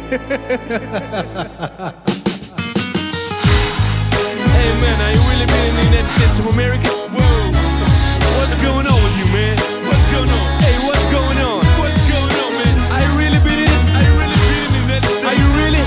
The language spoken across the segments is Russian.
Hey man, are you really been in the United States of America? Whoa. What's going on with you, man? What's going on? Hey, what's going on? What's going on, man? Are you really been in it? Are you really been in the United States? Are you really?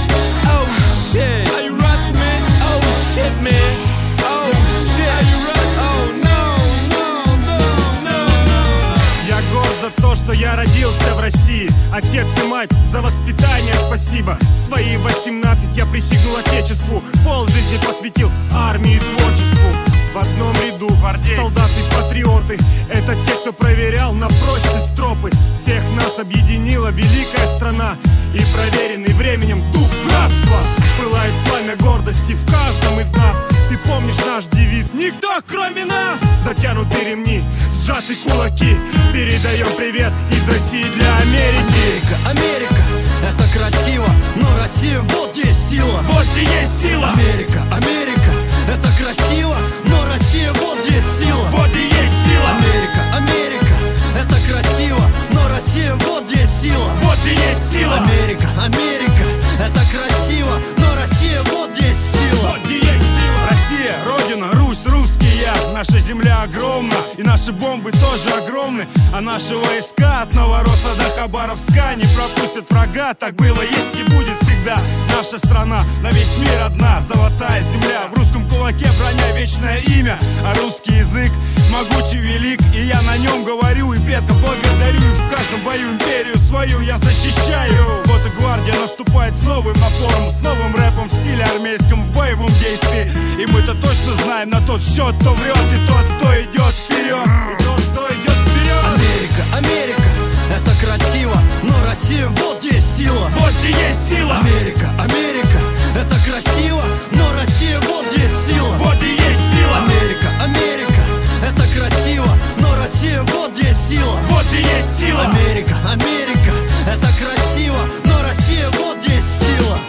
Oh shit. Are you Russian, man? Oh shit, man. Oh shit. Are you Russian? Oh no, no, no, no, no. Я горд за то, что я родился в России. Отец и мать, за воспитание спасибо. В свои 18 я присягнул отечеству. Полжизни посвятил армии и творчеству. В одном ряду солдаты-патриоты. Это те, кто проверял на прочность тропы. Всех нас объединила великая страна и проверенный временем дух братства. Пылает пламя гордости в каждом из нас. Ты помнишь наш девиз? Никто кроме нас! Затянуты ремни, сжаты кулаки. Передаем привет из России для Америки. Америка, Америка, это красиво, но Россия, вот где сила. Вот где есть сила. Америка, Америка, это красиво, но Россия, вот где сила. Вот где есть сила. Америка, Америка, это красиво, но Россия, вот где сила. Вот где есть сила. Америка, Америка, это красиво, но Россия, вот где сила. Вот где есть сила. Россия, Родина, Русь, русский я. Наша земля огромна, и наши бомбы тоже огромны. А наши войска от Новоросса до Хабаровска не пропустят врага. Так было, есть и будет всегда. Наша страна на весь мир одна. Золотая земля, в русском кулаке броня, вечное имя. А русский язык могучий, велик, и я на нем говорю и предков благодарю. И в каждом бою империю свою я защищаю. Вот и гвардия наступает с новым напором, с новым рэпом в стиле армейском, в боевом действии. И мы-то точно знаем на тот счет, кто врет и тот, кто идет вперед. И тот, кто идет вперед. Америка, Америка, это красиво, но Россия, вот где сила. Вот где есть сила. Америка, Америка, это красиво, но Россия, вот где сила. Вот где есть сила. Америка, Америка, это красиво, но Россия, вот где сила. Вот где есть сила. Америка, Америка, это красиво, но Россия, вот где сила.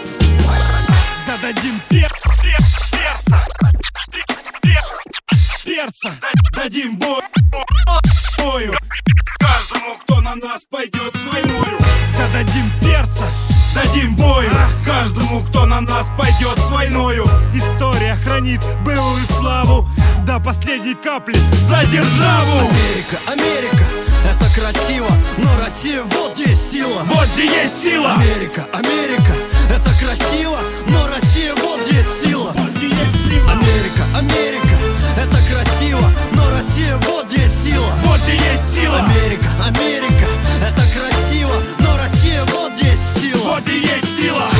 Зададим перца, дадим бою каждому, кто на нас пойдет с войною. Зададим перца, дадим бою каждому, кто на нас пойдет с войною. История хранит былую славу до последней капли за державу. Америка, Америка, это красиво, но Россия, вот где сила. Вот где есть сила. Америка, Америка, это красиво, но Россия, вот где сила. Вот где есть сила. Америка, Америка, это красиво, но Россия, вот где сила. Вот где есть сила. Америка, Америка, это красиво, но Россия, вот где сила. Вот где есть сила.